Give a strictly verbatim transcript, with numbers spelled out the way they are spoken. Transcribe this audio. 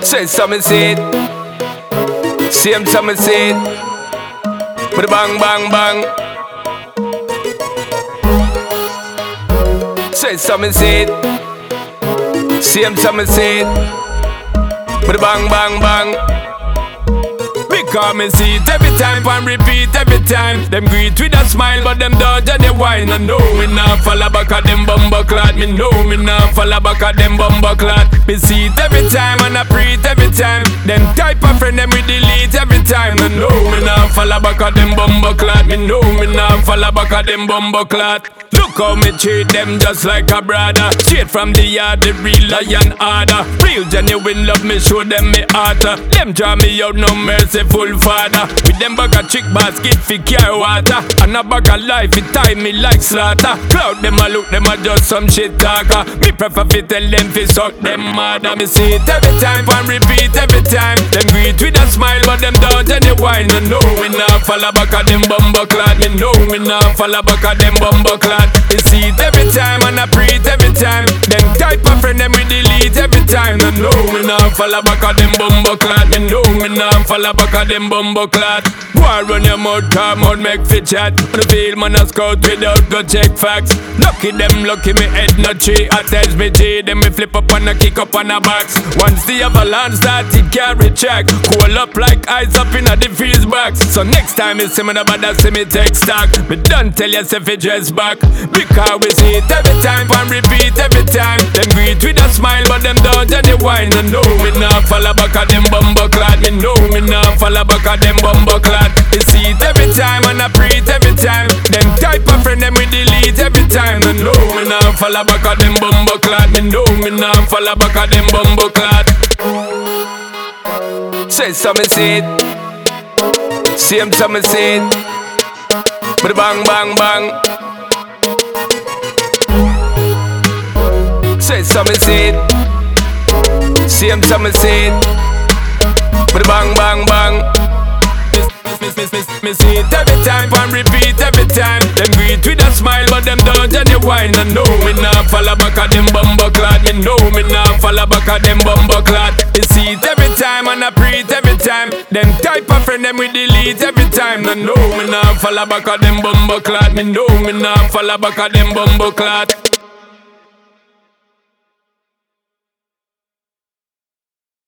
Say something say it. Same something say it. But bang bang bang. Say something say it. Same something say it. But bang bang bang. Because me see it every time and repeat every time. Them greet with a smile but them dodge and they whine. I know me nah follow back of them bumbo clot. Me know me nah follow back of them bumbo clot. Me see it every time and I preach every time. Them type of friend them we delete every time. I know me nah follow back of them bumbo clot. Me know me nah follow back of them bumbo clot. Look how me treat them just like a brother. Straight from the yard, the real lion order. Real genuine love, me show them me heart. Them draw me out, no merciful father. With them bag of chick basket fi carry water. And a bag of life, it tie me like slaughter. Cloud them a look, them a just some shit talker. Me prefer fi tell them fi suck them mother. Me see it every time and repeat every time. Them greet with a smile but them don't and they whine. I know me nah follow back of them bumbo clot. Me know me nah follow back of them bumbo clot. Me see it every time and I preach every time. Them type of friend them we delete every time. I know me nah follow back of them bumbo clot. Me know me nah follow back of them bumbo clot. Boy run your mouth, come out, make fit chat. On the field man a scout without go check facts. Lucky them, lucky me head no tree. I tells me G, then me flip up and a kick up on a box. Once the avalanche start it carry check. Cool up like ice up in a the freeze box. So next time you see me the bad see me take stock. Me done tell you if you dress back. Because we see it every time and repeat every time. Them greet with a smile but them don't and they whine. I know me nah follow back of them bumbo clot. Me know me nah follow back of them bumbo clot. Me see it every time and I preach every time. Them type of friend them we delete every time. I know me nah follow back of them bumbo clot. Me know me nah follow back of them bumbo clot. Say something say it. Same something say it. But bang bang bang. Say something say it. Same something say it. But bang bang bang. Me, me, me, me see it every time and repeat every time. Them greet with a smile but them don't and they whine. I know me nah follow back of them bumbo clot. Me know me nah follow back of them bumbo clot. Me see it every time and I preach every time. Them type of friend them we delete every time. I know me nah follow back of them bumbo clot. Me know me nah follow back of them bumbo clot.